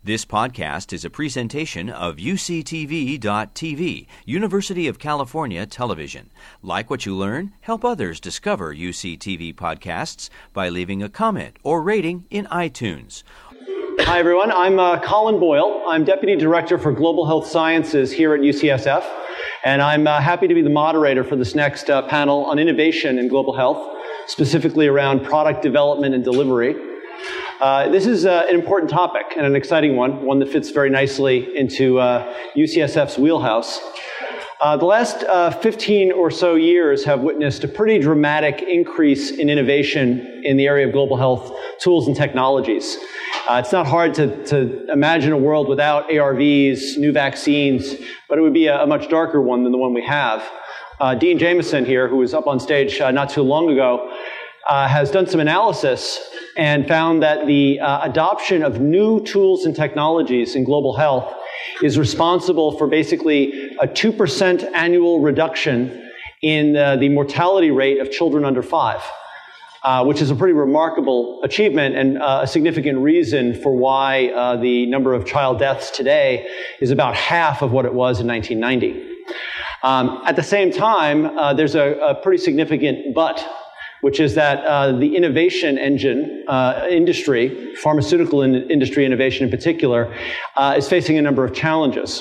This podcast is a presentation of UCTV.tv, University of California Television. Like what you learn? Help others discover UCTV podcasts by leaving a comment or rating in iTunes. Hi, everyone. I'm Colin Boyle. I'm Deputy Director for Global Health Sciences here at UCSF, and I'm happy to be the moderator for this next panel on innovation in global health, specifically around product development and delivery. This is an important topic and an exciting one that fits very nicely into UCSF's wheelhouse. The last 15 or so years have witnessed a pretty dramatic increase in innovation in the area of global health tools and technologies. It's not hard to imagine a world without ARVs, new vaccines, but it would be a much darker one than the one we have. Dean Jamieson here, who was up on stage not too long ago, has done some analysis and found that the adoption of new tools and technologies in global health is responsible for basically a 2% annual reduction in the mortality rate of children under 5, which is a pretty remarkable achievement and a significant reason for why the number of child deaths today is about half of what it was in 1990. At the same time, there's a pretty significant but, which is that the innovation engine industry, pharmaceutical industry innovation in particular, is facing a number of challenges.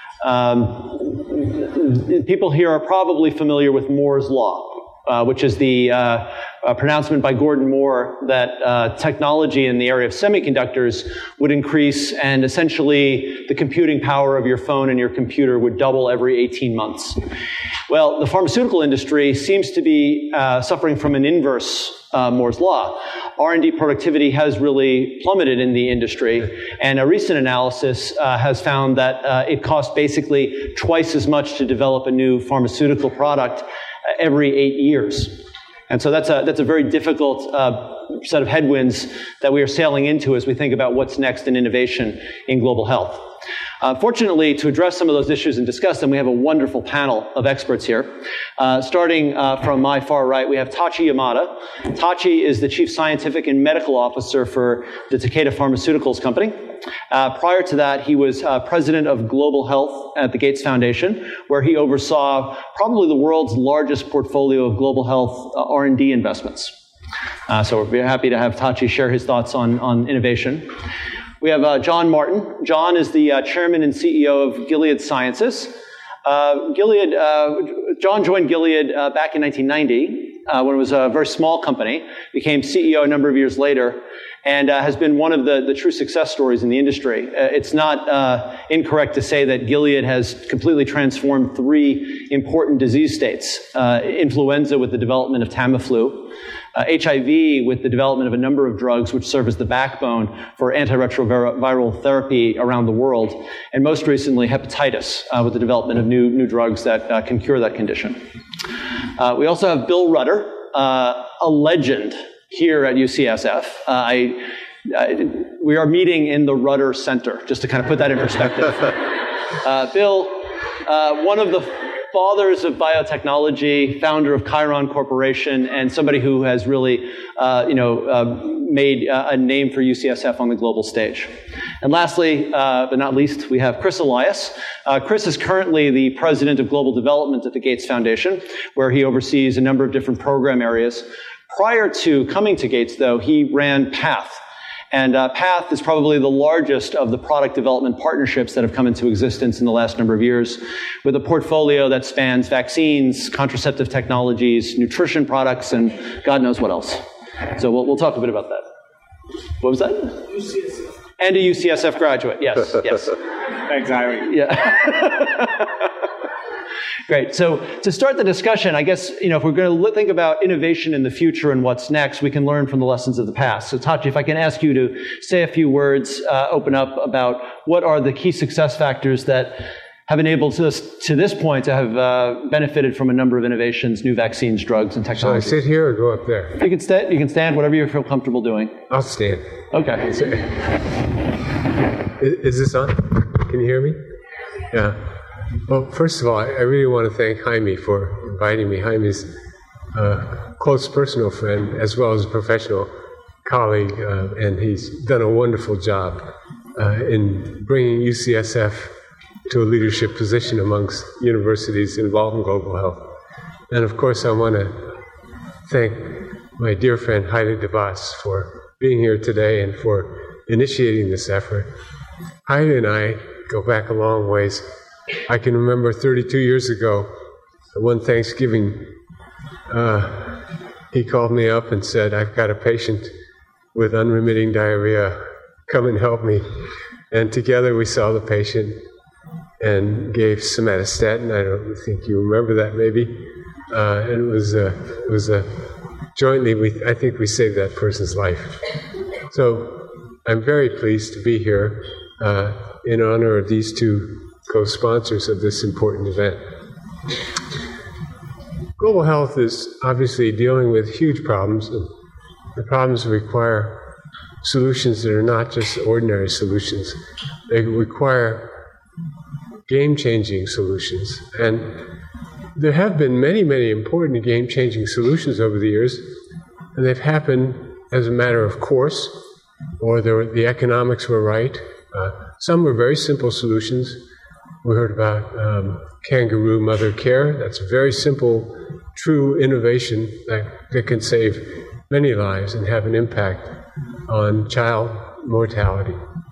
People here are probably familiar with Moore's Law, which is the pronouncement by Gordon Moore that technology in the area of semiconductors would increase, and essentially the computing power of your phone and your computer would double every 18 months. Well, the pharmaceutical industry seems to be suffering from an inverse Moore's Law. R&D productivity has really plummeted in the industry, and a recent analysis has found that it costs basically twice as much to develop a new pharmaceutical product every 8 years. And so that's a very difficult set of headwinds that we are sailing into as we think about what's next in innovation in global health. Fortunately, to address some of those issues and discuss them, we have a wonderful panel of experts here. Starting from my far right, we have Tachi Yamada. Tachi is the Chief Scientific and Medical Officer for the Takeda Pharmaceuticals Company. Prior to that, he was President of Global Health at the Gates Foundation, where he oversaw probably the world's largest portfolio of global health R&D investments. So we're very happy to have Tachi share his thoughts on innovation. We have John Martin. John is the Chairman and CEO of Gilead Sciences. John joined Gilead back in 1990 when it was a very small company, became CEO a number of years later, and has been one of the true success stories in the industry. It's not incorrect to say that Gilead has completely transformed 3 important disease states: influenza with the development of Tamiflu, HIV with the development of a number of drugs which serve as the backbone for antiretroviral therapy around the world, and most recently hepatitis with the development of new drugs that can cure that condition. We also have Bill Rudder, a legend here at UCSF. We are meeting in the Rudder Center, just to kind of put that in perspective. Bill, one of the fathers of biotechnology, founder of Chiron Corporation, and somebody who has really, made a name for UCSF on the global stage. And lastly, but not least, we have Chris Elias. Chris is currently the President of Global Development at the Gates Foundation, where he oversees a number of different program areas. Prior to coming to Gates, though, he ran PATH. And PATH is probably the largest of the product development partnerships that have come into existence in the last number of years, with a portfolio that spans vaccines, contraceptive technologies, nutrition products, and God knows what else. So we'll talk a bit about that. What was that? UCSF. And a UCSF graduate, yes. Thanks, Irene. Yeah. Great. So to start the discussion, I guess, if we're going to think about innovation in the future and what's next, we can learn from the lessons of the past. So Tachi, if I can ask you to say a few words, open up about what are the key success factors that have enabled us to this point to have benefited from a number of innovations, new vaccines, drugs, and technologies. Shall I sit here or go up there? You can stand, whatever you feel comfortable doing. I'll stand. Okay. Is this on? Can you hear me? Yeah. Well, first of all, I really want to thank Jaime for inviting me. Jaime's a close personal friend as well as a professional colleague, and he's done a wonderful job in bringing UCSF to a leadership position amongst universities involved in global health. And of course, I want to thank my dear friend Heidi DeVos for being here today and for initiating this effort. Heidi and I go back a long ways. I can remember 32 years ago, one Thanksgiving, he called me up and said, "I've got a patient with unremitting diarrhea. Come and help me." And together we saw the patient and gave somatostatin. I don't think you remember that, maybe. And it was jointly, I think we saved that person's life. So I'm very pleased to be here in honor of these two co-sponsors of this important event. Global health is obviously dealing with huge problems. And the problems require solutions that are not just ordinary solutions. They require game-changing solutions. And there have been many, many important game-changing solutions over the years, and they've happened as a matter of course, or the economics were right. Some were very simple solutions. We heard about kangaroo mother care. That's a very simple, true innovation that can save many lives and have an impact on child mortality.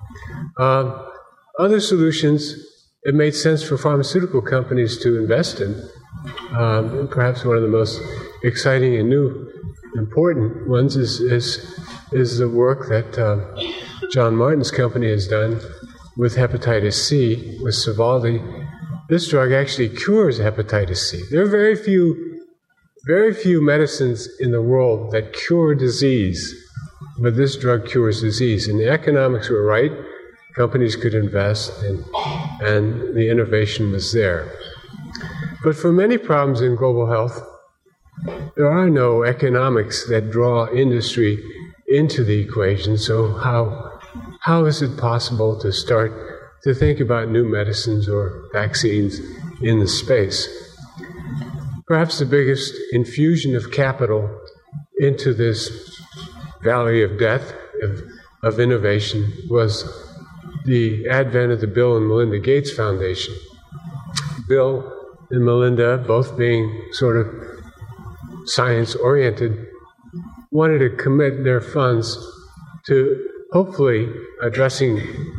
Other solutions, it made sense for pharmaceutical companies to invest in. Perhaps one of the most exciting and new, important ones is the work that John Martin's company has done with hepatitis C, with Sovaldi. This drug actually cures hepatitis C. There are very few medicines in the world that cure disease, but this drug cures disease. And the economics were right. Companies could invest, and the innovation was there. But for many problems in global health, there are no economics that draw industry into the equation. So how is it possible to start to think about new medicines or vaccines in the space? Perhaps the biggest infusion of capital into this valley of death, of innovation, was the advent of the Bill and Melinda Gates Foundation. Bill and Melinda, both being sort of science-oriented, wanted to commit their funds to hopefully addressing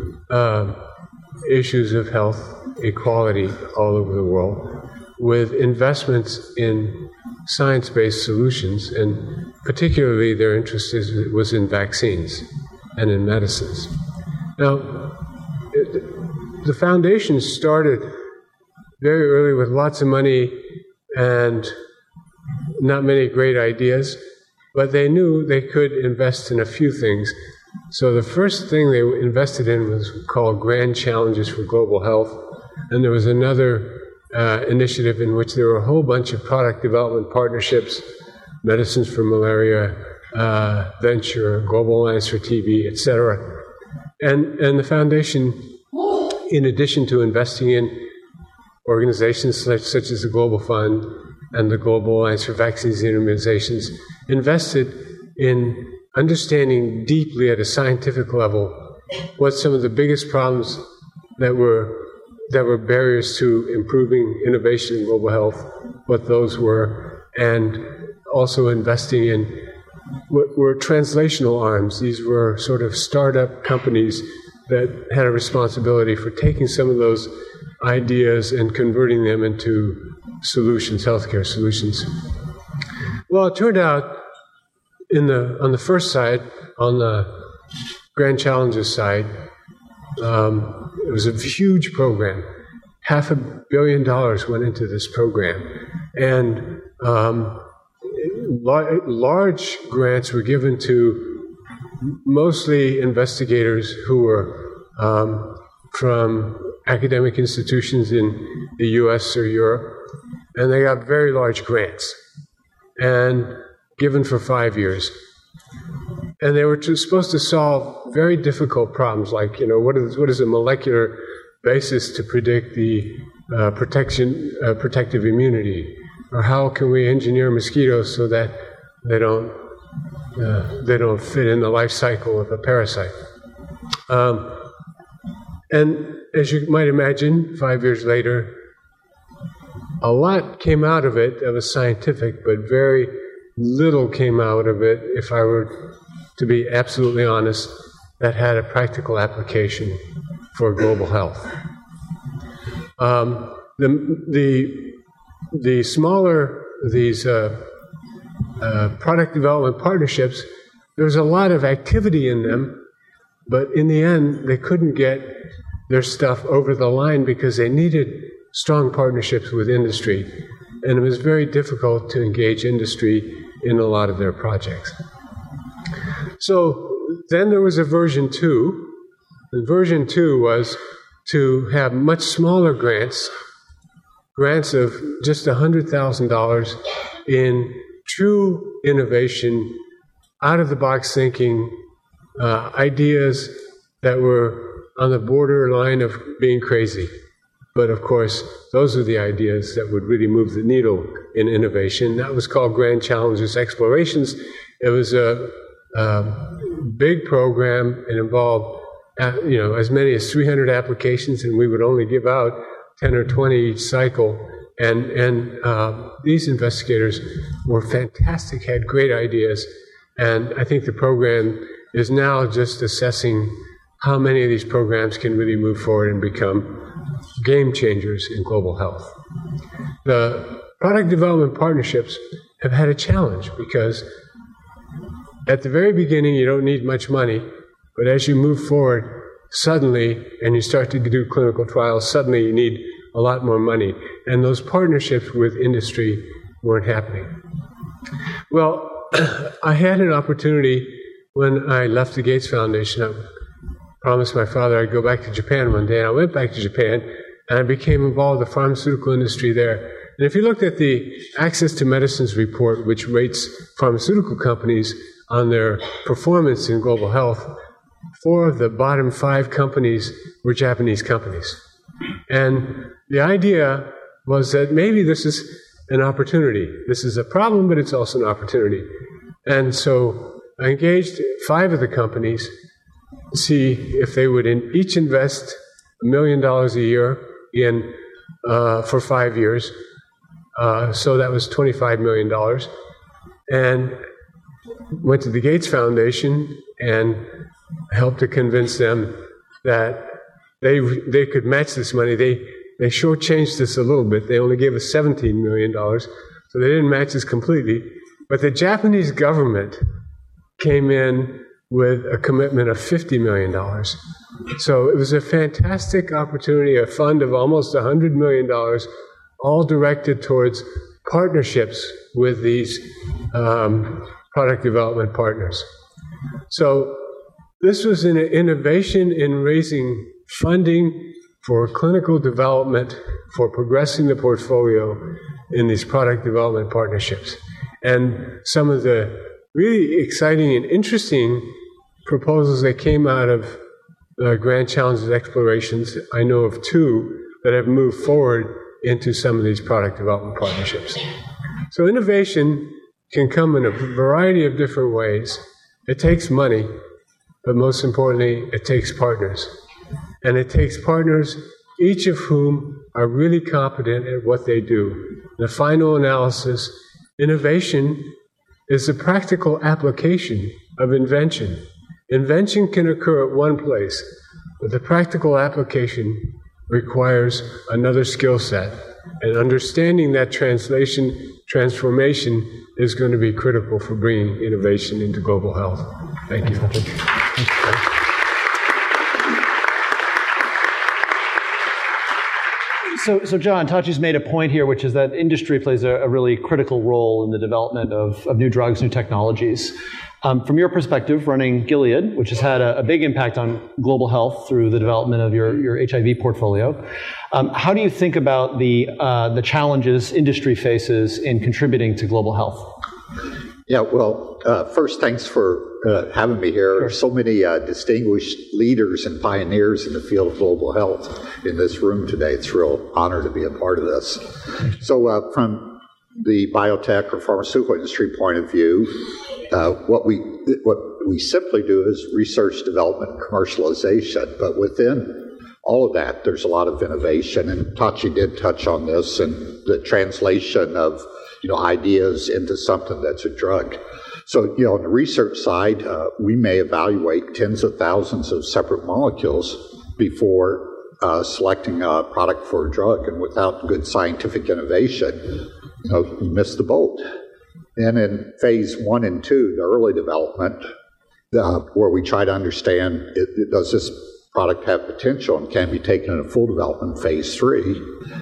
issues of health equality all over the world with investments in science-based solutions, and particularly their interest was in vaccines and in medicines. Now, the foundation started very early with lots of money and not many great ideas, but they knew they could invest in a few things. So the first thing they invested in was called Grand Challenges for Global Health, and there was another initiative in which there were a whole bunch of product development partnerships, medicines for malaria, venture, Global Alliance for TB, etc. And the foundation, in addition to investing in organizations such as the Global Fund and the Global Alliance for Vaccines and Immunizations, invested in understanding deeply at a scientific level what some of the biggest problems that were barriers to improving innovation in global health, what those were, and also investing in what were translational arms. These were sort of startup companies that had a responsibility for taking some of those ideas and converting them into solutions, healthcare solutions. Well, it turned out on the first side, on the Grand Challenges side, it was a huge program. $500 million went into this program. And large grants were given to mostly investigators who were from academic institutions in the US or Europe. And they got very large grants, and given for 5 years. And they were supposed to solve very difficult problems, like, what is a molecular basis to predict the protective immunity, or how can we engineer mosquitoes so that they don't fit in the life cycle of a parasite. And as you might imagine, 5 years later, a lot came out of it that was scientific, but very little came out of it, if I were to be absolutely honest, that had a practical application for global health. The smaller these product development partnerships, there was a lot of activity in them, but in the end, they couldn't get their stuff over the line because they needed strong partnerships with industry, and it was very difficult to engage industry in a lot of their projects. So then there was a version 2. And version 2 was to have much smaller grants of just $100,000 in true innovation, out-of-the-box thinking, ideas that were on the borderline of being crazy. But of course, those are the ideas that would really move the needle in innovation. That was called Grand Challenges Explorations. It was a big program. It involved as many as 300 applications, and we would only give out 10 or 20 each cycle. And these investigators were fantastic, had great ideas, and I think the program is now just assessing how many of these programs can really move forward and become game changers in global health. The product development partnerships have had a challenge because at the very beginning you don't need much money, but as you move forward, suddenly, and you start to do clinical trials, suddenly you need a lot more money. And those partnerships with industry weren't happening. Well, I had an opportunity when I left the Gates Foundation. I promised my father I'd go back to Japan one day, and I went back to Japan, and I became involved with the pharmaceutical industry there. And if you looked at the Access to Medicines report, which rates pharmaceutical companies on their performance in global health, 4 of the bottom 5 companies were Japanese companies. And the idea was that maybe this is an opportunity. This is a problem, but it's also an opportunity. And so I engaged 5 of the companies to see if they would each invest $1 million a year in for 5 years. So that was $25 million. And went to the Gates Foundation and helped to convince them that they could match this money. They shortchanged us a little bit. They only gave us $17 million, so they didn't match us completely. But the Japanese government came in with a commitment of $50 million. So it was a fantastic opportunity, a fund of almost $100 million, all directed towards partnerships with these product development partners. So this was an innovation in raising funding for clinical development, for progressing the portfolio in these product development partnerships. And some of the really exciting and interesting proposals that came out of Grand Challenges Explorations, I know of 2 that have moved forward into some of these product development partnerships. So innovation can come in a variety of different ways. It takes money, but most importantly, it takes partners. And it takes partners, each of whom are really competent at what they do. The final analysis, innovation is the practical application of invention. Invention can occur at one place, but the practical application requires another skill set. And understanding that transformation is going to be critical for bringing innovation into global health. Thank you. So John, Tachi's made a point here, which is that industry plays a really critical role in the development of new drugs, new technologies. From your perspective, running Gilead, which has had a big impact on global health through the development of your HIV portfolio, how do you think about the challenges industry faces in contributing to global health? Yeah, well, first, thanks for having me here. Sure. So many distinguished leaders and pioneers in the field of global health in this room today. It's a real honor to be a part of this. So from the biotech or pharmaceutical industry point of view, what we simply do is research, development, and commercialization. But within all of that, there's a lot of innovation, and Tachi did touch on this, and the translation of ideas into something that's a drug. So, on the research side, we may evaluate tens of thousands of separate molecules before selecting a product for a drug, and without good scientific innovation, you miss the boat. And in phase 1 and 2, the early development, where we try to understand, does this product have potential and can be taken in a full development, phase 3,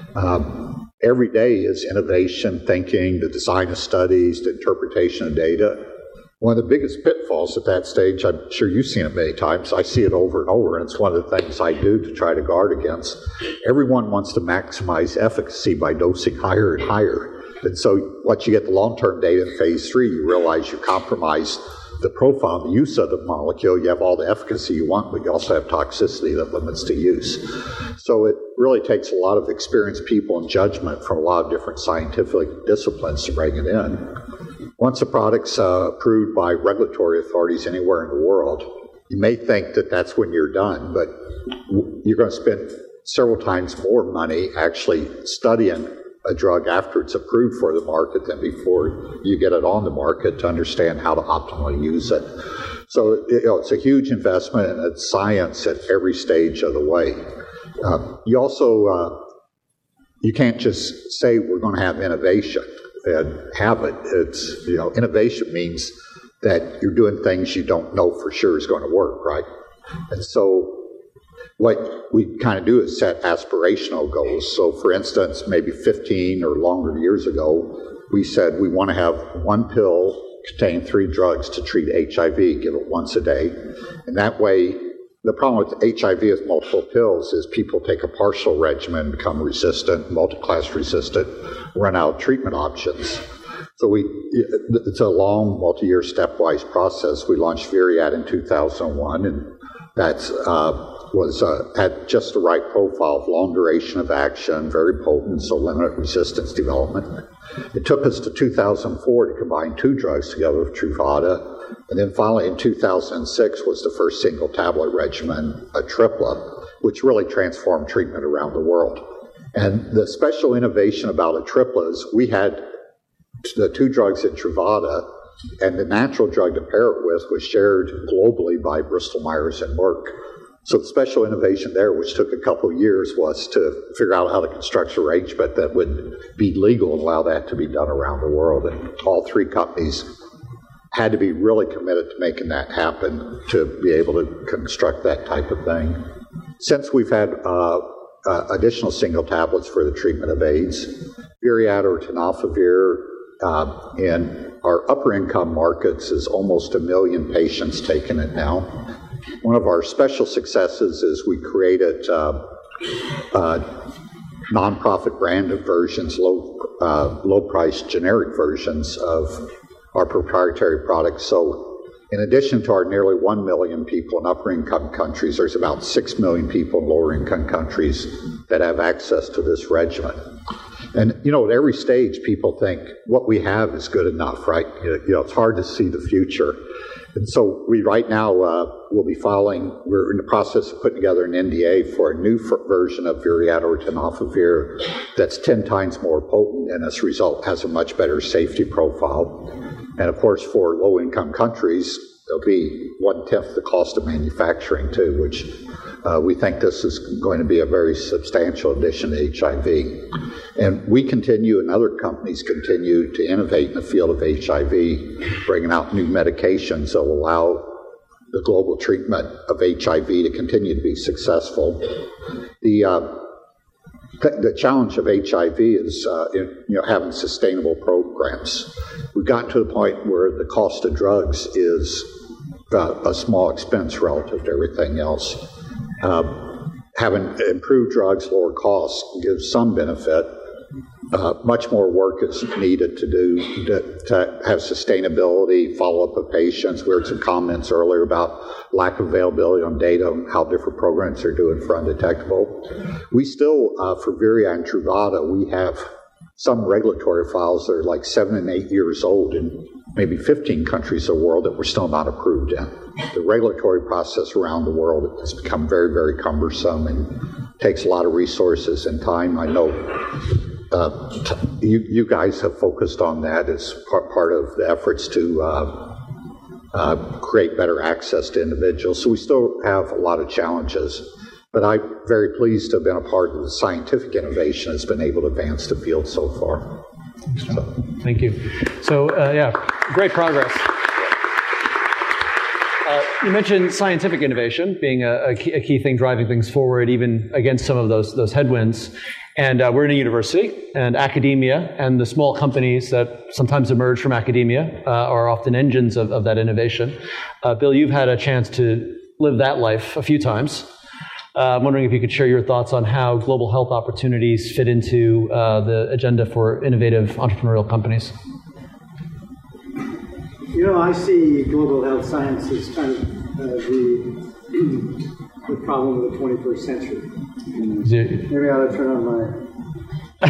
every day is innovation thinking, the design of studies, the interpretation of data. One of the biggest pitfalls at that stage, I'm sure you've seen it many times, I see it over and over, and it's one of the things I do to try to guard against. Everyone wants to maximize efficacy by dosing higher and higher. And so once you get the long-term data in phase 3, you realize you compromise the profile, the use of the molecule. You have all the efficacy you want, but you also have toxicity that limits the use. So it really takes a lot of experienced people and judgment from a lot of different scientific disciplines to bring it in. Once a product's approved by regulatory authorities anywhere in the world, you may think that that's when you're done, but you're going to spend several times more money actually studying a drug after it's approved for the market than before you get it on the market to understand how to optimally use it. So it's a huge investment, and it's science at every stage of the way. You also you can't just say we're going to have innovation and have it. It's innovation means that you're doing things you don't know for sure is going to work, right? And so what we kind of do is set aspirational goals. So, for instance, maybe 15 or longer years ago, we said we want to have one pill contain 3 drugs to treat HIV, give it once a day. And that way, the problem with HIV with multiple pills is people take a partial regimen, become resistant, multi-class resistant, run out of treatment options. So it's a long, multi-year stepwise process. We launched Viriad in 2001, and that's had just the right profile of long duration of action, very potent, so limited resistance development. It took us to 2004 to combine 2 drugs together with Truvada, and then finally in 2006 was the first single tablet regimen, Atripla, which really transformed treatment around the world. And the special innovation about Atripla is we had the 2 drugs in Truvada, and the natural drug to pair it with was shared globally by Bristol Myers and Merck. So the special innovation there, which took a couple of years, was to figure out how to construct an arrangement that would be legal and allow that to be done around the world. And all 3 companies had to be really committed to making that happen to be able to construct that type of thing. Since we've had additional single tablets for the treatment of AIDS, Viriad or tenofovir in our upper income markets is almost 1 million patients taking it now. One of our special successes is we created nonprofit branded versions, low-priced generic versions of our proprietary products. So in addition to our nearly 1 million people in upper-income countries, there's about 6 million people in lower-income countries that have access to this regimen. And, at every stage, people think what we have is good enough, right? It's hard to see the future. And so we right now will be we're in the process of putting together an NDA for a new version of Viriad or tenofovir that's 10 times more potent, and as a result has a much better safety profile. And of course, for low-income countries, it'll be 1/10 the cost of manufacturing too, which we think this is going to be a very substantial addition to HIV. And we continue, and other companies continue, to innovate in the field of HIV, bringing out new medications that will allow the global treatment of HIV to continue to be successful. The challenge of HIV is having sustainable programs. We've gotten to the point where the cost of drugs is a small expense relative to everything else. Having improved drugs, lower costs, gives some benefit. Much more work is needed to do to have sustainability, follow-up of patients. We heard some comments earlier about lack of availability on data and how different programs are doing for undetectable. We still, for Viriad and Truvada, we have some regulatory files that are like 7 and 8 years old in maybe 15 countries of the world that we're still not approved in. the regulatory process around the world has become very, very cumbersome and takes a lot of resources and time. I know you guys have focused on that as part of the efforts to create better access to individuals. So we still have a lot of challenges, but I'm very pleased to have been a part of the scientific innovation that's been able to advance the field so far. Thank you. So, great progress. You mentioned scientific innovation being a key thing driving things forward, even against some of those headwinds. And we're in a university, and academia and the small companies that sometimes emerge from academia are often engines of that innovation. Bill, you've had a chance to live that life a few times. I'm wondering if you could share your thoughts on how global health opportunities fit into the agenda for innovative entrepreneurial companies. You know, I see global health science as kind of the problem of the 21st century. Maybe I ought to turn on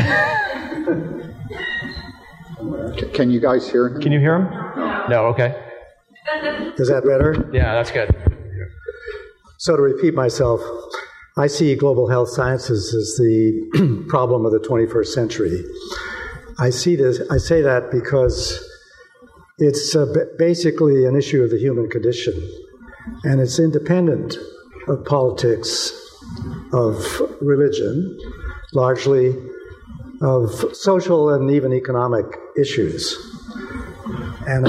my... Can you guys hear him? Can you hear him? No, okay. Is that better? Yeah, that's good. So to repeat myself, I see global health sciences as the problem of the 21st century. I say that because it's basically an issue of the human condition, and it's independent of politics, of religion, largely of social and even economic issues. And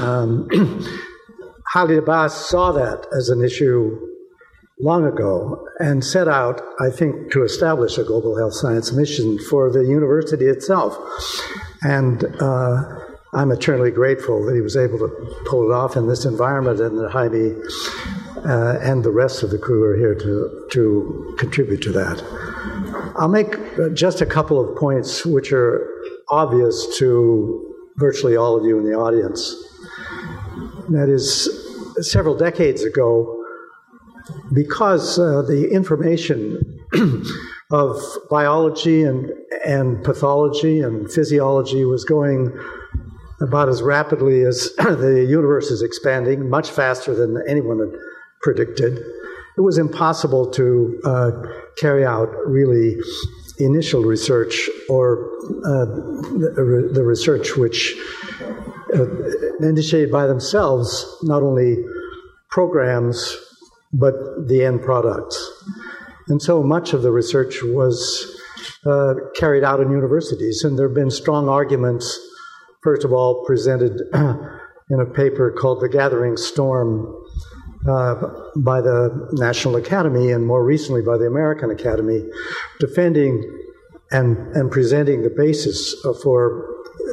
Haile Abbas saw that as an issue long ago and set out, I think, to establish a global health science mission for the university itself. And I'm eternally grateful that he was able to pull it off in this environment, and that Jaime and the rest of the crew are here to contribute to that. I'll make just a couple of points which are obvious to virtually all of you in the audience. That is, several decades ago, because the information of biology and pathology and physiology was going about as rapidly as the universe is expanding, much faster than anyone had predicted, it was impossible to carry out really initial research or the research which initiated by themselves not only programs but the end products. And so much of the research was carried out in universities, and there have been strong arguments, first of all, presented in a paper called The Gathering Storm by the National Academy, and more recently by the American Academy, defending and presenting the basis for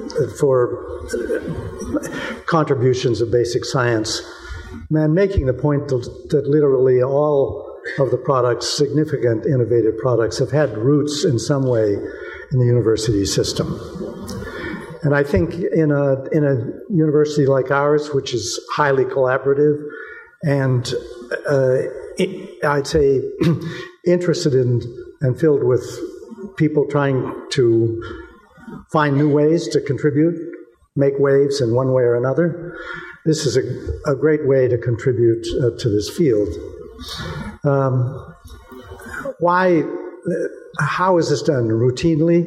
contributions of basic science, and making the point that literally all of the products, significant innovative products, have had roots in some way in the university system. And I think in a university like ours, which is highly collaborative and I'd say interested in and filled with people trying to find new ways to contribute, make waves in one way or another, this is a great way to contribute to this field. How is this done? Routinely?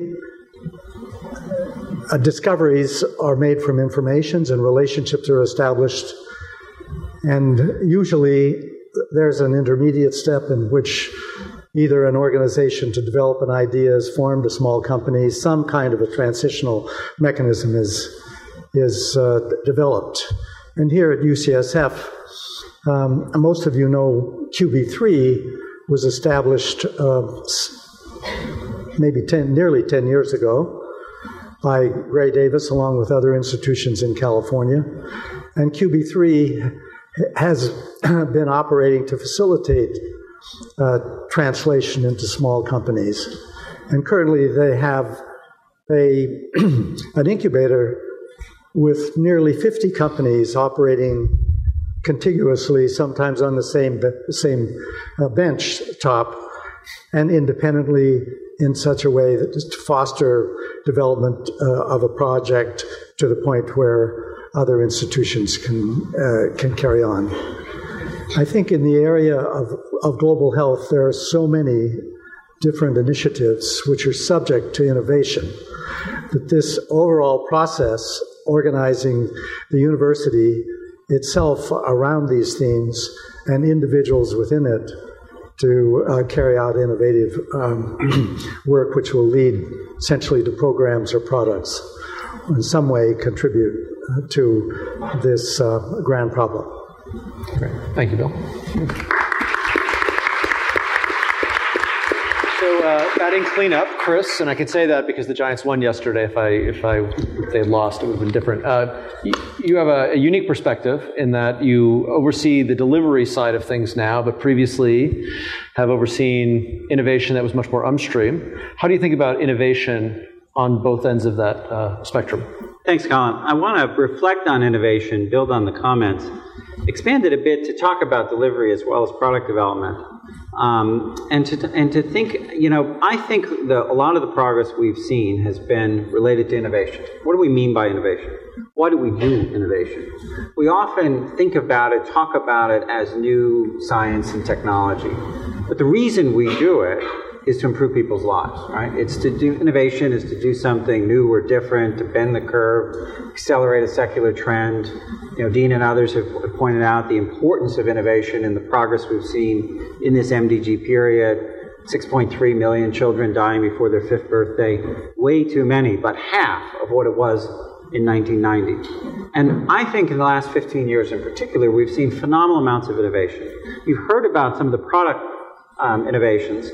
Discoveries are made from informations, and relationships are established. And usually there's an intermediate step in which either an organization to develop an idea is formed, a small company, some kind of a transitional mechanism is developed. And here at UCSF, most of you know QB3 was established nearly 10 years ago by Gray Davis along with other institutions in California. And QB3 has been operating to facilitate translation into small companies. And currently they have an incubator with nearly 50 companies operating contiguously, sometimes on the same bench top, and independently in such a way that to foster development of a project to the point where other institutions can carry on. I think in the area of global health, there are so many different initiatives which are subject to innovation that this overall process, organizing the university itself around these themes and individuals within it to carry out innovative work which will lead essentially to programs or products, in some way contribute to this grand problem. Great. Thank you, Bill. So batting cleanup, Chris, and I can say that because the Giants won yesterday. If they had lost, it would have been different. You have a unique perspective in that you oversee the delivery side of things now, but previously have overseen innovation that was much more upstream. How do you think about innovation on both ends of that spectrum? Thanks, Colin. I want to reflect on innovation, build on the comments, expand it a bit to talk about delivery as well as product development. And to think, I think a lot of the progress we've seen has been related to innovation. What do we mean by innovation? Why do we do innovation? We often think about it, talk about it as new science and technology. But the reason we do it is to improve people's lives, right? Innovation is to do something new or different, to bend the curve, accelerate a secular trend. Dean and others have pointed out the importance of innovation and the progress we've seen in this MDG period. 6.3 million children dying before their 5th birthday. Way too many, but half of what it was in 1990. And I think in the last 15 years in particular, we've seen phenomenal amounts of innovation. You've heard about some of the product innovations.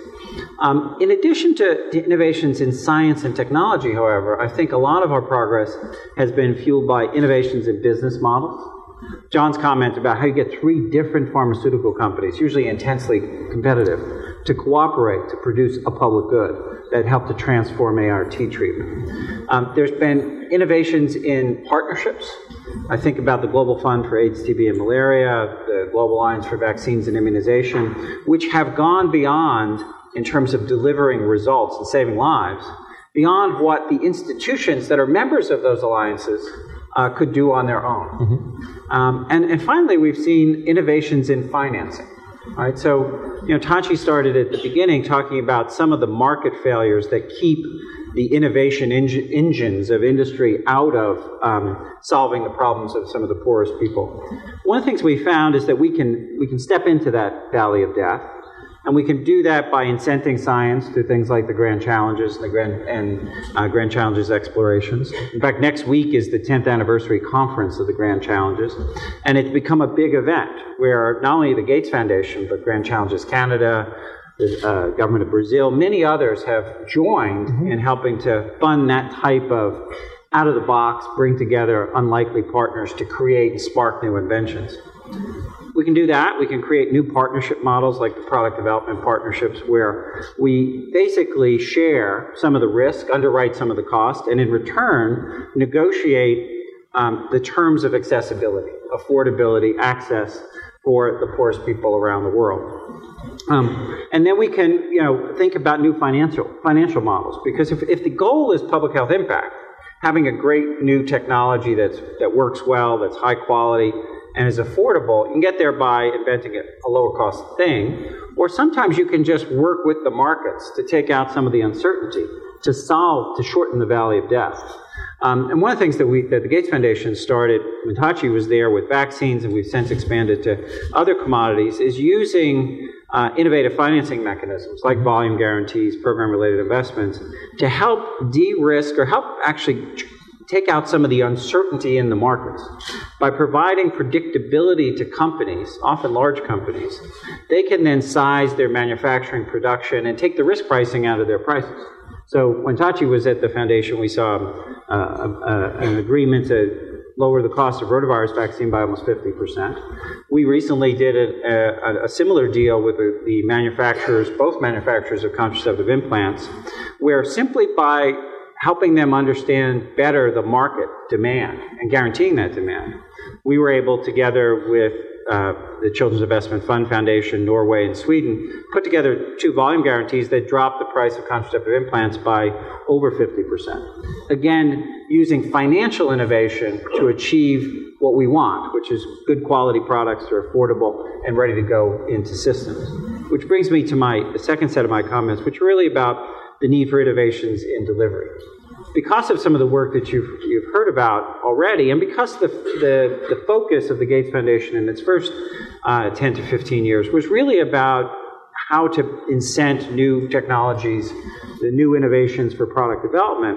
In addition to innovations in science and technology, however, I think a lot of our progress has been fueled by innovations in business models. John's comment about how you get 3 different pharmaceutical companies, usually intensely competitive, to cooperate to produce a public good that helped to transform ART treatment. There's been innovations in partnerships. I think about the Global Fund for AIDS, TB, and Malaria, the Global Alliance for Vaccines and Immunization, which have gone beyond, in terms of delivering results and saving lives, beyond what the institutions that are members of those alliances could do on their own. Mm-hmm. And finally, we've seen innovations in financing. Right? So, Tachi started at the beginning talking about some of the market failures that keep the innovation engines of industry out of solving the problems of some of the poorest people. One of the things we found is that we can step into that valley of death, and we can do that by incenting science through things like the Grand Challenges and the Grand Challenges explorations. In fact, next week is the 10th anniversary conference of the Grand Challenges, and it's become a big event where not only the Gates Foundation, but Grand Challenges Canada, the government of Brazil, many others have joined in helping to fund that type of out-of-the-box, bring together unlikely partners to create and spark new inventions. We can do that. We can create new partnership models like the product development partnerships where we basically share some of the risk, underwrite some of the cost, and in return negotiate the terms of accessibility, affordability, access for the poorest people around the world. And then we can, think about new financial models, because if the goal is public health impact, having a great new technology that works well, that's high quality, and is affordable, you can get there by inventing a lower cost thing, or sometimes you can just work with the markets to take out some of the uncertainty, to shorten the valley of death. And one of the things that the Gates Foundation started when Tachi was there with vaccines, and we've since expanded to other commodities, is using innovative financing mechanisms like volume guarantees, program-related investments, to help de-risk or help actually take out some of the uncertainty in the markets. By providing predictability to companies, often large companies, they can then size their manufacturing production and take the risk pricing out of their prices. So when Tachi was at the foundation, we saw an agreement to lower the cost of rotavirus vaccine by almost 50%. We recently did a similar deal with the manufacturers, both manufacturers of contraceptive implants, where simply by helping them understand better the market demand and guaranteeing that demand, we were able, together with the Children's Investment Fund Foundation, Norway, and Sweden, put together 2 volume guarantees that dropped the price of contraceptive implants by over 50%. Again, using financial innovation to achieve what we want, which is good quality products that are affordable and ready to go into systems. Which brings me to the second set of my comments, which are really about the need for innovations in delivery. Because of some of the work that you've heard about already, and because the focus of the Gates Foundation in its first 10 to 15 years was really about how to incent new technologies, the new innovations for product development,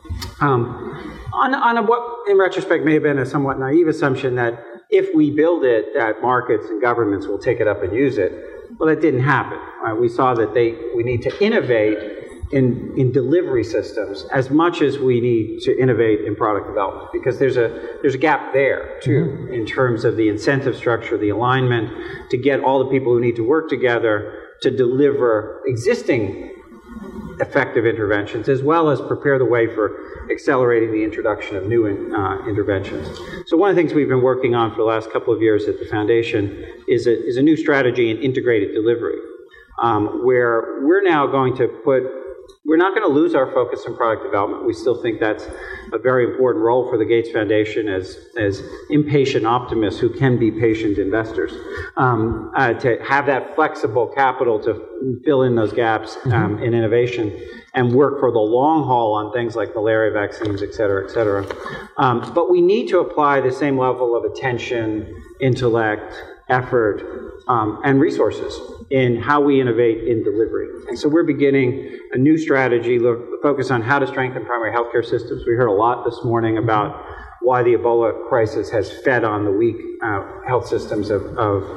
on what in retrospect may have been a somewhat naive assumption that if we build it, that markets and governments will take it up and use it. Well, that didn't happen. We saw that we need to innovate in delivery systems as much as we need to innovate in product development, because there's a gap there too in terms of the incentive structure, the alignment to get all the people who need to work together to deliver existing effective interventions, as well as prepare the way for accelerating the introduction of new interventions. So one of the things we've been working on for the last couple of years at the Foundation is a new strategy in integrated delivery, where we're now going to we're not going to lose our focus on product development. We still think that's a very important role for the Gates Foundation as impatient optimists who can be patient investors, to have that flexible capital to fill in those gaps in innovation and work for the long haul on things like malaria vaccines, et cetera, et cetera. But we need to apply the same level of attention, intellect, effort, and resources in how we innovate in delivery. And so we're beginning a new strategy, focus on how to strengthen primary healthcare systems. We heard a lot this morning about why the Ebola crisis has fed on the weak health systems of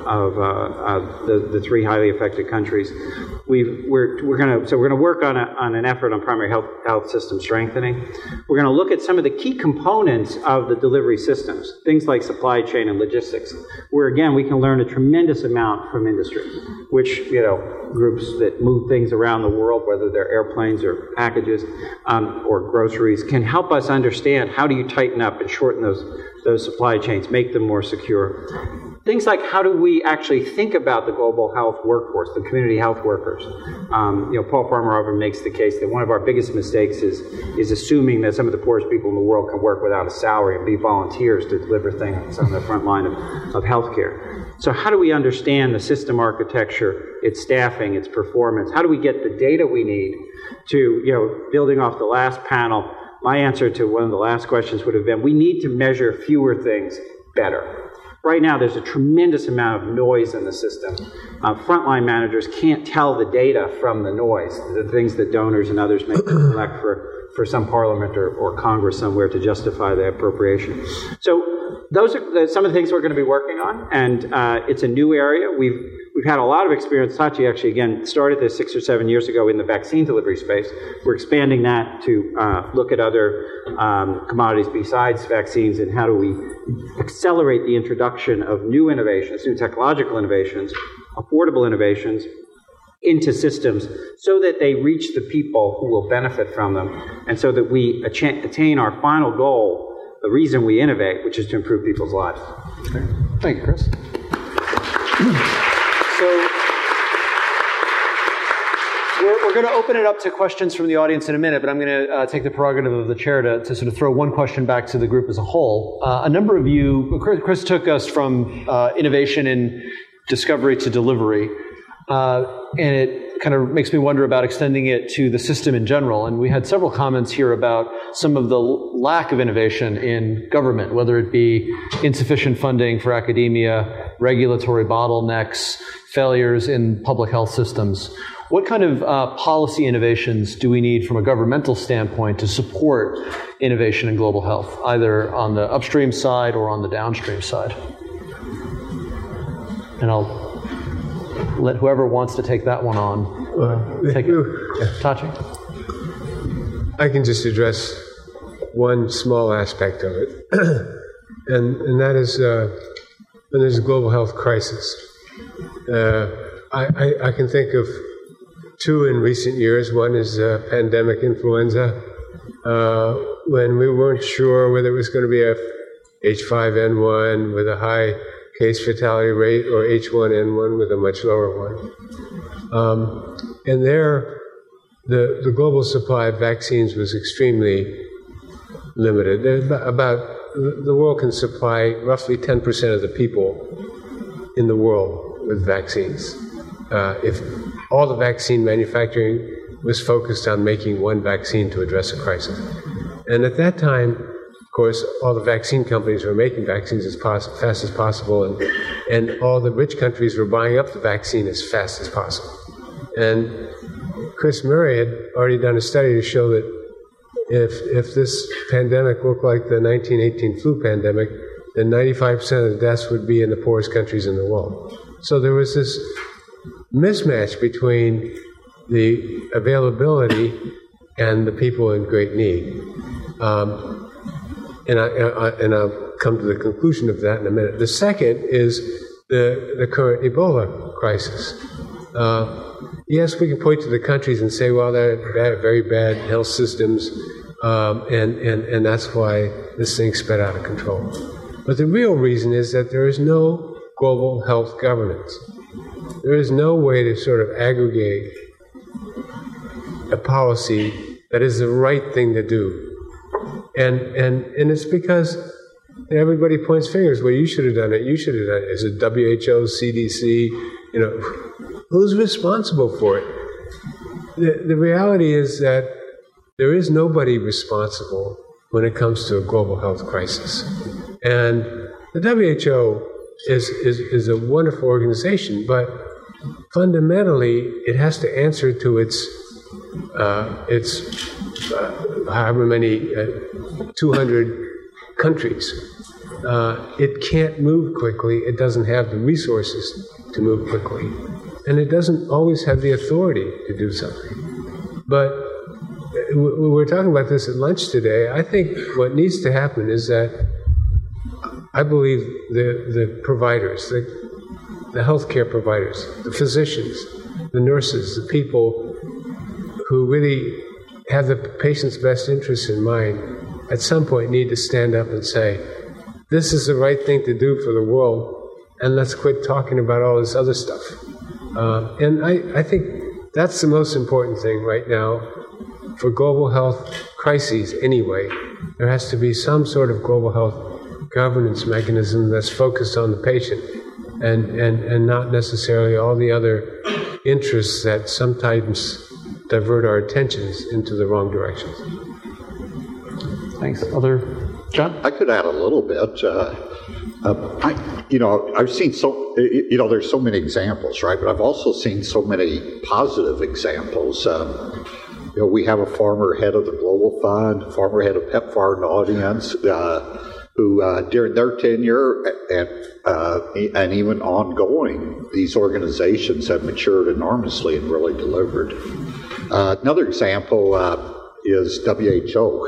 the three highly affected countries. We're going to work on an effort on primary health system strengthening. We're going to look at some of the key components of the delivery systems, things like supply chain and logistics, where again we can learn a tremendous amount from industry, which groups that move things around the world, whether they're airplanes or packages or groceries, can help us understand how do you tighten up and shorten those supply chains, make them more secure. Things like how do we actually think about the global health workforce, the community health workers. Paul Farmer often makes the case that one of our biggest mistakes is assuming that some of the poorest people in the world can work without a salary and be volunteers to deliver things on the front line of healthcare. So how do we understand the system architecture, its staffing, its performance? How do we get the data we need to, building off the last panel, my answer to one of the last questions would have been, we need to measure fewer things better. Right now, there's a tremendous amount of noise in the system. Frontline managers can't tell the data from the noise, the things that donors and others may collect for some parliament or Congress somewhere to justify the appropriation. So those are some of the things we're going to be working on, and it's a new area. We've had a lot of experience. Sachi actually, again, started this 6 or 7 years ago in the vaccine delivery space. We're expanding that to look at other commodities besides vaccines, and how do we accelerate the introduction of new innovations, new technological innovations, affordable innovations, into systems so that they reach the people who will benefit from them, and so that we attain our final goal, the reason we innovate, which is to improve people's lives. Okay. Thank you, Chris. So we're going to open it up to questions from the audience in a minute, but I'm going to take the prerogative of the chair to sort of throw one question back to the group as a whole. A number of you, Chris took us from innovation in discovery to delivery, and it kind of makes me wonder about extending it to the system in general. And we had several comments here about some of the lack of innovation in government, whether it be insufficient funding for academia, regulatory bottlenecks, failures in public health systems. What kind of policy innovations do we need from a governmental standpoint to support innovation in global health, either on the upstream side or on the downstream side? And I'll let whoever wants to take that one on take it. Tachi? I can just address one small aspect of it, and that is when there's a global health crisis. I can think of two in recent years. One is pandemic influenza, when we weren't sure whether it was going to be a H5N1 with a high case fatality rate or H1N1 with a much lower one. And there, the global supply of vaccines was extremely limited. There's about the world can supply roughly 10% of the people in the world with vaccines. If all the vaccine manufacturing was focused on making one vaccine to address a crisis. And at that time, of course, all the vaccine companies were making vaccines as fast as possible, and all the rich countries were buying up the vaccine as fast as possible. And Chris Murray had already done a study to show that if this pandemic looked like the 1918 flu pandemic, then 95% of the deaths would be in the poorest countries in the world. So there was this mismatch between the availability and the people in great need. And I'll come to the conclusion of that in a minute. The second is the current Ebola crisis. Yes, we can point to the countries and say, well, they're very bad health systems, and that's why this thing sped out of control. But the real reason is that there is no global health governance. There is no way to sort of aggregate a policy that is the right thing to do. And it's because everybody points fingers. Well, you should have done it. You should have done it. Is it WHO, CDC? Who's responsible for it? The reality is that there is nobody responsible when it comes to a global health crisis. And the WHO is a wonderful organization, but fundamentally it has to answer to its however many 200 countries. It can't move quickly. It doesn't have the resources to move quickly. And it doesn't always have the authority to do something. But we were talking about this at lunch today. I think what needs to happen is that I believe the providers, the healthcare providers, the physicians, the nurses, the people who really have the patient's best interests in mind, at some point need to stand up and say, this is the right thing to do for the world, and let's quit talking about all this other stuff. And I think that's the most important thing right now for global health crises anyway. There has to be some sort of global health governance mechanism that's focused on the patient and not necessarily all the other interests that sometimes divert our attentions into the wrong directions. Thanks. John? I could add a little bit. I've seen there's so many examples, right? But I've also seen so many positive examples. We have a former head of the Global Fund, former head of PEPFAR and Audience, who during their tenure and even ongoing, these organizations have matured enormously and really delivered. Another example is WHO.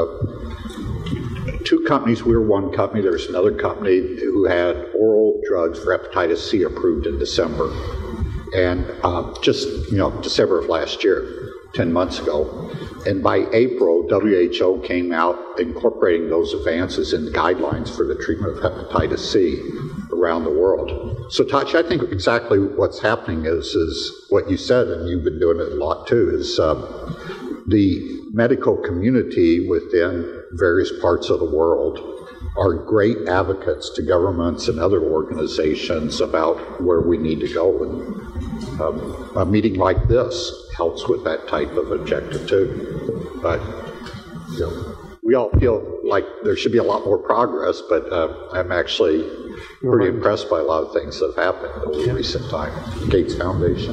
Two companies, we were one company, there's another company who had oral drugs for hepatitis C approved in December. And December of last year, 10 months ago. And by April, WHO came out incorporating those advances in the guidelines for the treatment of hepatitis C around the world. So, Tachi, I think exactly what's happening is what you said, and you've been doing it a lot too, is the medical community within various parts of the world are great advocates to governments and other organizations about where we need to go. And a meeting like this helps with that type of objective too. But we all feel like there should be a lot more progress, but I'm actually pretty impressed by a lot of things that have happened over recent time. Gates Foundation.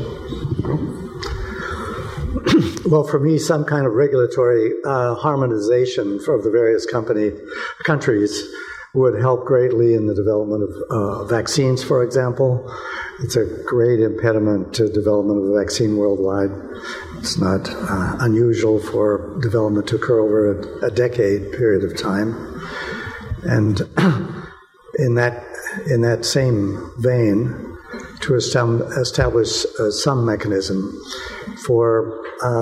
Well, for me, some kind of regulatory harmonization of the various countries would help greatly in the development of vaccines, for example. It's a great impediment to development of a vaccine worldwide. It's not unusual for development to occur over a decade period of time. And in that same vein, to establish some mechanism for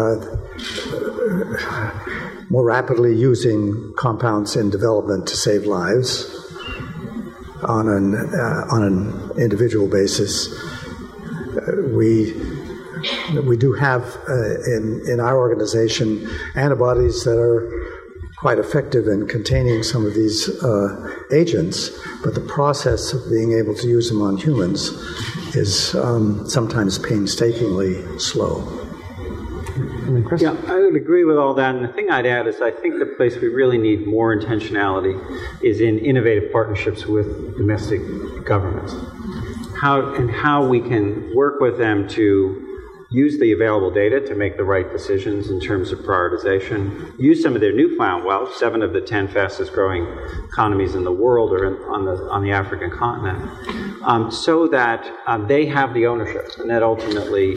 more rapidly using compounds in development to save lives on an individual basis. We do have in our organization antibodies that are quite effective in containing some of these agents, but the process of being able to use them on humans is sometimes painstakingly slow. Yeah, I would agree with all that. And the thing I'd add is I think the place we really need more intentionality is in innovative partnerships with domestic governments. How we can work with them to use the available data to make the right decisions in terms of prioritization, use some of their newfound wealth. 7 of the 10 fastest growing economies in the world are on the African continent, so that they have the ownership, and that ultimately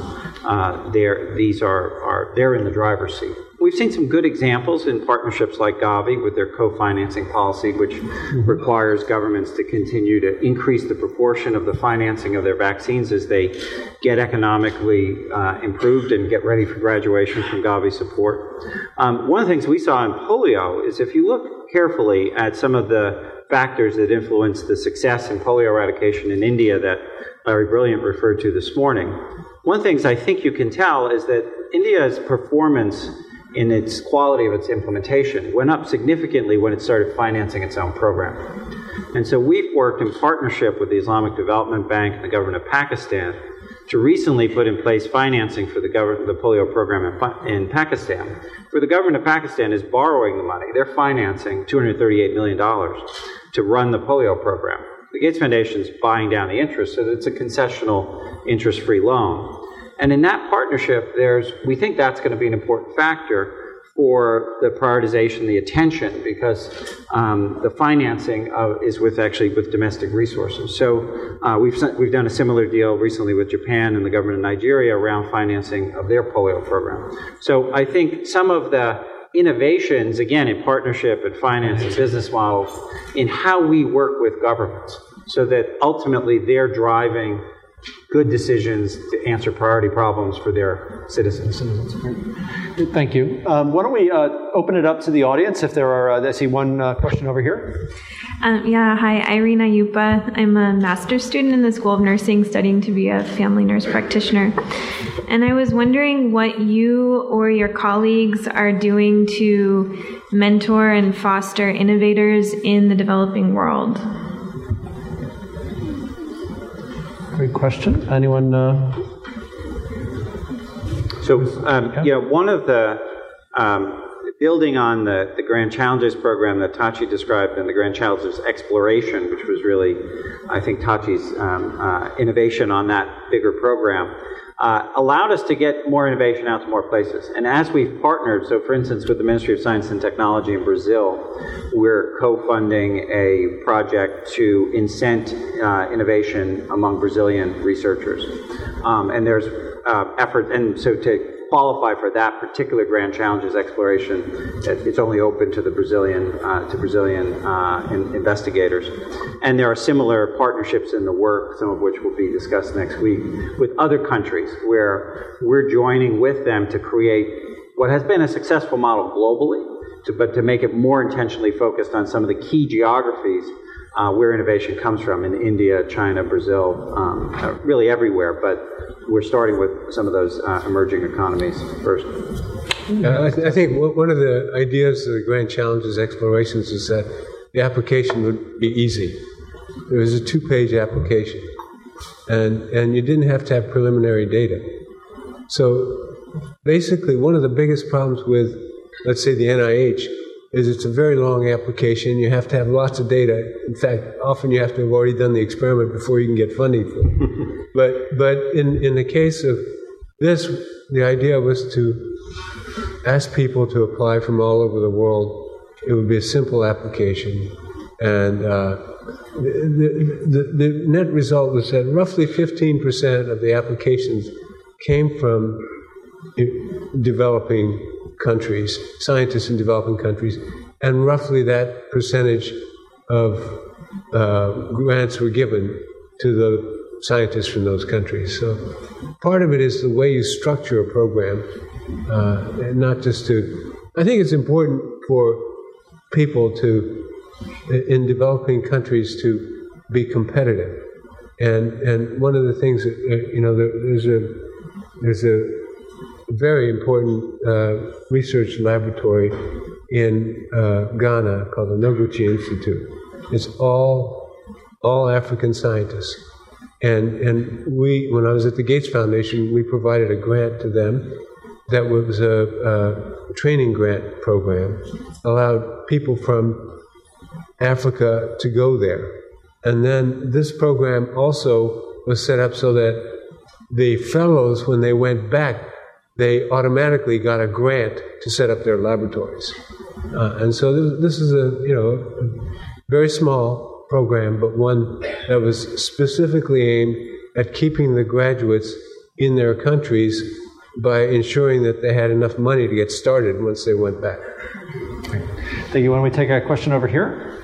they're in the driver's seat. We've seen some good examples in partnerships like Gavi with their co-financing policy, which requires governments to continue to increase the proportion of the financing of their vaccines as they get economically improved and get ready for graduation from Gavi support. One of the things we saw in polio is if you look carefully at some of the factors that influence the success in polio eradication in India that Larry Brilliant referred to this morning, one of the things I think you can tell is that India's performance in its quality of its implementation went up significantly when it started financing its own program. And so we've worked in partnership with the Islamic Development Bank and the government of Pakistan to recently put in place financing for the polio program in Pakistan, where the government of Pakistan is borrowing the money. They're financing $238 million to run the polio program. The Gates Foundation is buying down the interest, so that it's a concessional interest-free loan. And in that partnership, we think that's going to be an important factor for the prioritization, the attention, because the financing is with domestic resources. So we've done a similar deal recently with Japan and the government of Nigeria around financing of their polio program. So I think some of the innovations, again, in partnership and finance and business models, in how we work with governments, so that ultimately they're driving good decisions to answer priority problems for their citizens. Thank you. Why don't we open it up to the audience if there are, I see one question over here. Hi, Irina Yupa. I'm a master's student in the School of Nursing studying to be a family nurse practitioner. And I was wondering what you or your colleagues are doing to mentor and foster innovators in the developing world. Great question. Anyone? One of the, building on the Grand Challenges program that Tachi described and the Grand Challenges Exploration, which was really, I think, Tachi's innovation on that bigger program, allowed us to get more innovation out to more places. And as we've partnered, so for instance, with the Ministry of Science and Technology in Brazil, we're co-funding a project to incent innovation among Brazilian researchers. And there's effort, and so to qualify for that particular Grand Challenges Exploration, it's only open to the Brazilian investigators. And there are similar partnerships in the work, some of which will be discussed next week, with other countries where we're joining with them to create what has been a successful model globally, but to make it more intentionally focused on some of the key geographies where innovation comes from in India, China, Brazil, really everywhere, but we're starting with some of those emerging economies first. I think one of the ideas of the Grand Challenges Explorations is that the application would be easy. It was a 2-page application, and you didn't have to have preliminary data. So basically, one of the biggest problems with, let's say, the NIH is it's a very long application. You have to have lots of data. In fact, often you have to have already done the experiment before you can get funding for it. But in the case of this, the idea was to ask people to apply from all over the world. It would be a simple application. And the net result was that roughly 15% of the applications came from developing countries, scientists in developing countries, and roughly that percentage of grants were given to the scientists from those countries. So part of it is the way you structure a program, and not just to... I think it's important for people in developing countries to be competitive. And one of the things that, there's a very important research laboratory in Ghana called the Noguchi Institute. It's all African scientists. And we, when I was at the Gates Foundation, we provided a grant to them that was a training grant program, allowed people from Africa to go there. And then this program also was set up so that the fellows, when they went back, they automatically got a grant to set up their laboratories. And so this is a very small program, but one that was specifically aimed at keeping the graduates in their countries by ensuring that they had enough money to get started once they went back. Thank you. Why don't we take a question over here?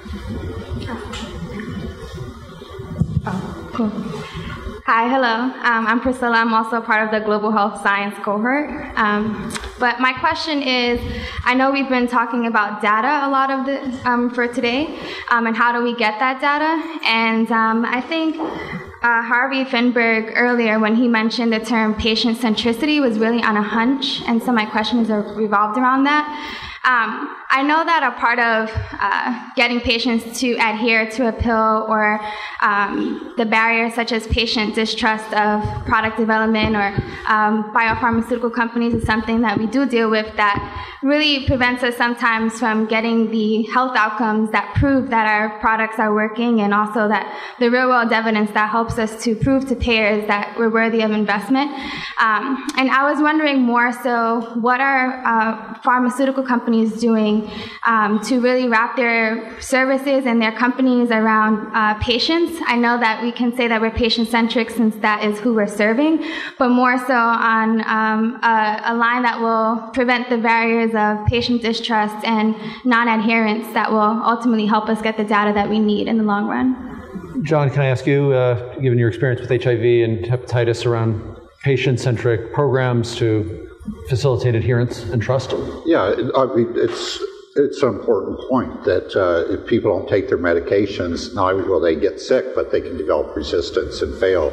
Oh, cool. Hi, hello. I'm Priscilla. I'm also part of the Global Health Science cohort. But my question is, I know we've been talking about data a lot of the for today, and how do we get that data? And I think Harvey Finberg earlier, when he mentioned the term patient centricity, was really on a hunch, and so my question is revolved around that. I know that a part of getting patients to adhere to a pill or the barriers such as patient distrust of product development or biopharmaceutical companies is something that we do deal with that really prevents us sometimes from getting the health outcomes that prove that our products are working, and also that the real-world evidence that helps us to prove to payers that we're worthy of investment. And I was wondering more so, what are pharmaceutical companies doing to really wrap their services and their companies around patients? I know that we can say that we're patient-centric since that is who we're serving, but more so on a line that will prevent the barriers of patient distrust and non-adherence that will ultimately help us get the data that we need in the long run. John, can I ask you, given your experience with HIV and hepatitis, around patient-centric programs to facilitate adherence and trust? Yeah, I mean, it's an important point that if people don't take their medications, not only will they get sick, but they can develop resistance and fail.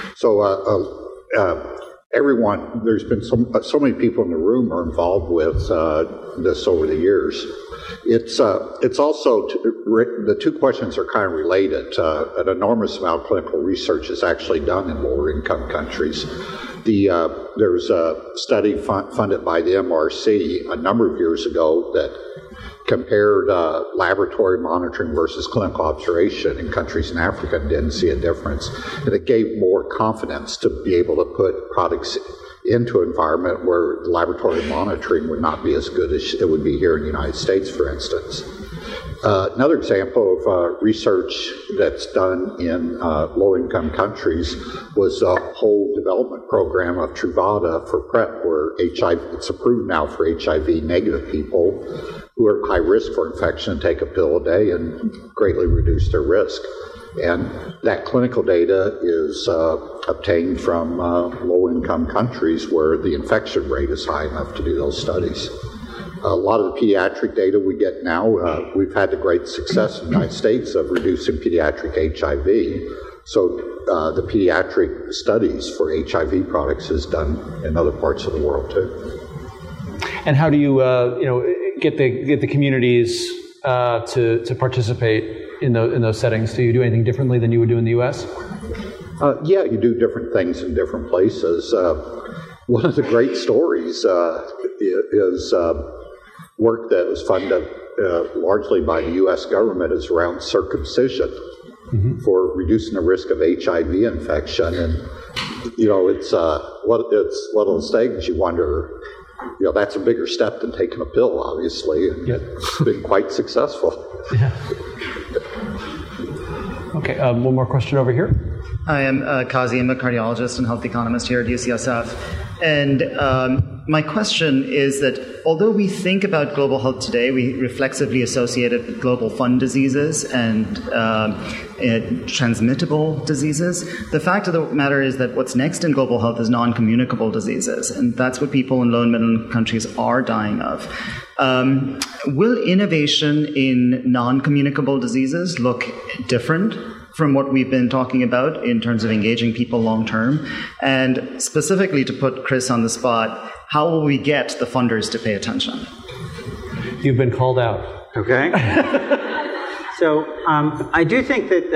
So everyone, there's been so many people in the room are involved with this over the years. It's also, the two questions are kind of related. An enormous amount of clinical research is actually done in lower income countries. There's a study funded by the MRC a number of years ago that compared laboratory monitoring versus clinical observation in countries in Africa and didn't see a difference. And it gave more confidence to be able to put products into an environment where laboratory monitoring would not be as good as it would be here in the United States, for instance. Another example of research that's done in low-income countries was a whole development program of Truvada for PrEP, where it's approved now for HIV-negative people who are high risk for infection, take a pill a day and greatly reduce their risk. And that clinical data is obtained from low-income countries where the infection rate is high enough to do those studies. A lot of the pediatric data we get now, we've had the great success in the United States of reducing pediatric HIV. So the pediatric studies for HIV products is done in other parts of the world too. And how do you, get the communities to participate in those settings? Do you do anything differently than you would do in the U.S.? Yeah, you do different things in different places. One of the great stories is work that was funded largely by the U.S. government is around circumcision for reducing the risk of HIV infection. And, it's one of those things you wonder, that's a bigger step than taking a pill, obviously. And it's been quite successful. Yeah. Okay, one more question over here. I am Kazi. I'm a cardiologist and health economist here at UCSF. And my question is that although we think about global health today, we reflexively associate it with global fund diseases and transmittable diseases. The fact of the matter is that what's next in global health is non-communicable diseases, and that's what people in low and middle countries are dying of. Will innovation in non-communicable diseases look different from what we've been talking about in terms of engaging people long term? And specifically, to put Chris on the spot, how will we get the funders to pay attention? You've been called out. Okay. So I do think that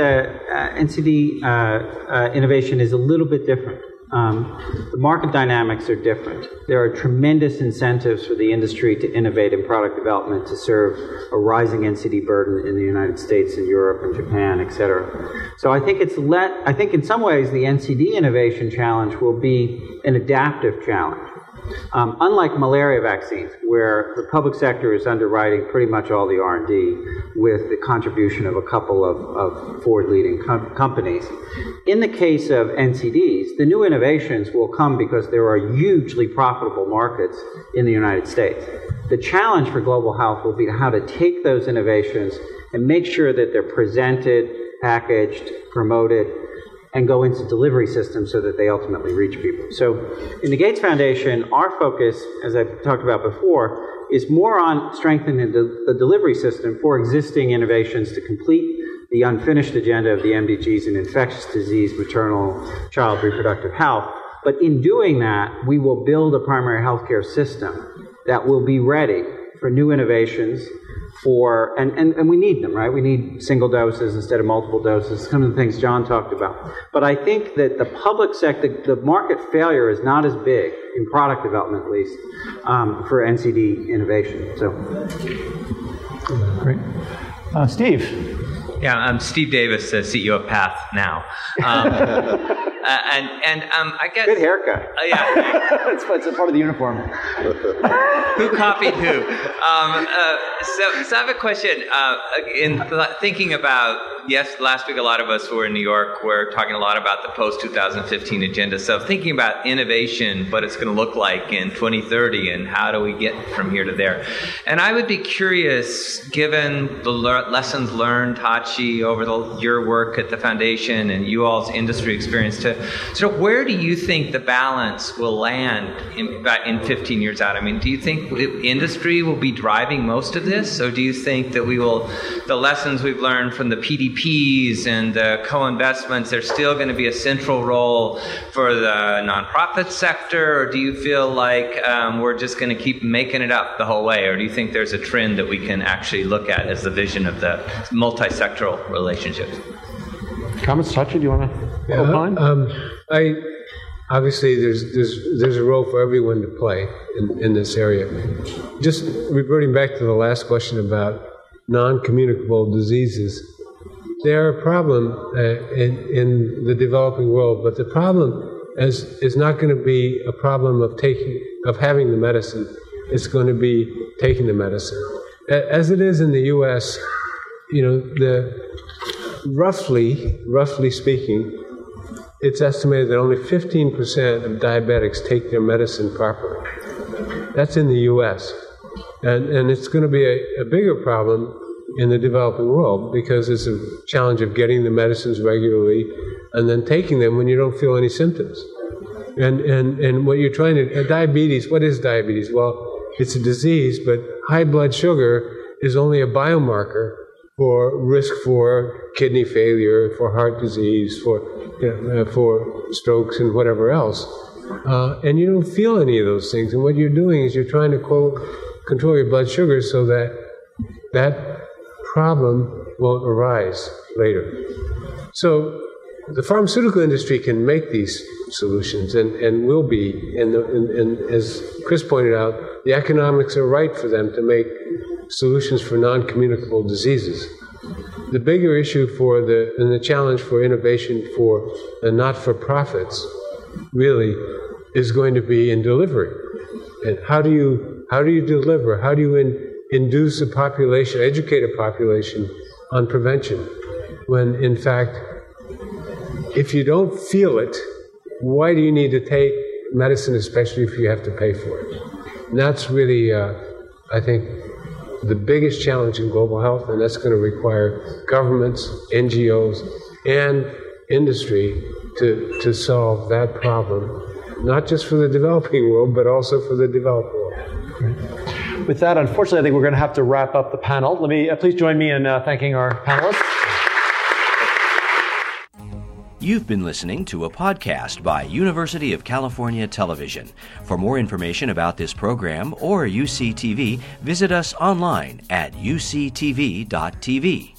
NCD innovation is a little bit different. The market dynamics are different. There are tremendous incentives for the industry to innovate in product development to serve a rising NCD burden in the United States and Europe and Japan, et cetera. So I think I think in some ways the NCD innovation challenge will be an adaptive challenge. Unlike malaria vaccines, where the public sector is underwriting pretty much all the R&D with the contribution of a couple of forward-leading companies. In the case of NCDs, the new innovations will come because there are hugely profitable markets in the United States. The challenge for global health will be how to take those innovations and make sure that they're presented, packaged, promoted, and go into delivery systems so that they ultimately reach people. So in the Gates Foundation, our focus, as I've talked about before, is more on strengthening the delivery system for existing innovations to complete the unfinished agenda of the MDGs in infectious disease, maternal, child reproductive health. But in doing that, we will build a primary healthcare system that will be ready for new innovations and we need them, right? We need single doses instead of multiple doses, some of the things John talked about. But I think that the public sector, the market failure is not as big, in product development at least, for NCD innovation. So, great. Steve. Yeah, I'm Steve Davis, CEO of Path Now. I guess... Good haircut. Yeah. It's a part of the uniform. Who copied who? So I have a question. In thinking about, yes, last week a lot of us who were in New York were talking a lot about the post-2015 agenda. So thinking about innovation, what it's going to look like in 2030 and how do we get from here to there. And I would be curious, given the lessons learned, Tachi, over your work at the foundation and you all's industry experience, to sort of where do you think the balance will land in 15 years out? I mean, do you think industry will be driving most of this, or do you think that the lessons we've learned from the PDPs and the co-investments, there's still going to be a central role for the nonprofit sector, or do you feel like we're just going to keep making it up the whole way, or do you think there's a trend that we can actually look at as the vision of the multi-sectoral relationships? Comments, Tachi, do you want to opine? Obviously, there's a role for everyone to play in this area. Just reverting back to the last question about non-communicable diseases, they're a problem in the developing world, but the problem is not going to be a problem of having the medicine. It's going to be taking the medicine. As it is in the U.S., roughly speaking, it's estimated that only 15% of diabetics take their medicine properly. That's in the U.S. And it's going to be a bigger problem in the developing world because it's a challenge of getting the medicines regularly and then taking them when you don't feel any symptoms. And what you're trying to... diabetes, what is diabetes? Well, it's a disease, but high blood sugar is only a biomarker for risk for kidney failure, for heart disease, for strokes and whatever else. And you don't feel any of those things. And what you're doing is you're trying to control your blood sugar so that problem won't arise later. So the pharmaceutical industry can make these solutions and will be. And as Chris pointed out, the economics are right for them to make solutions for non-communicable diseases. The bigger issue and the challenge for innovation for the not-for-profits really is going to be in delivery. And how do you deliver? How do you induce a population, educate a population on prevention? When in fact, if you don't feel it, why do you need to take medicine, especially if you have to pay for it? And that's really, I think, the biggest challenge in global health, and that's going to require governments, NGOs, and industry to solve that problem, not just for the developing world, but also for the developed world. Great. With that, unfortunately, I think we're going to have to wrap up the panel. Let me please join me in thanking our panelists. You've been listening to a podcast by University of California Television. For more information about this program or UCTV, visit us online at uctv.tv.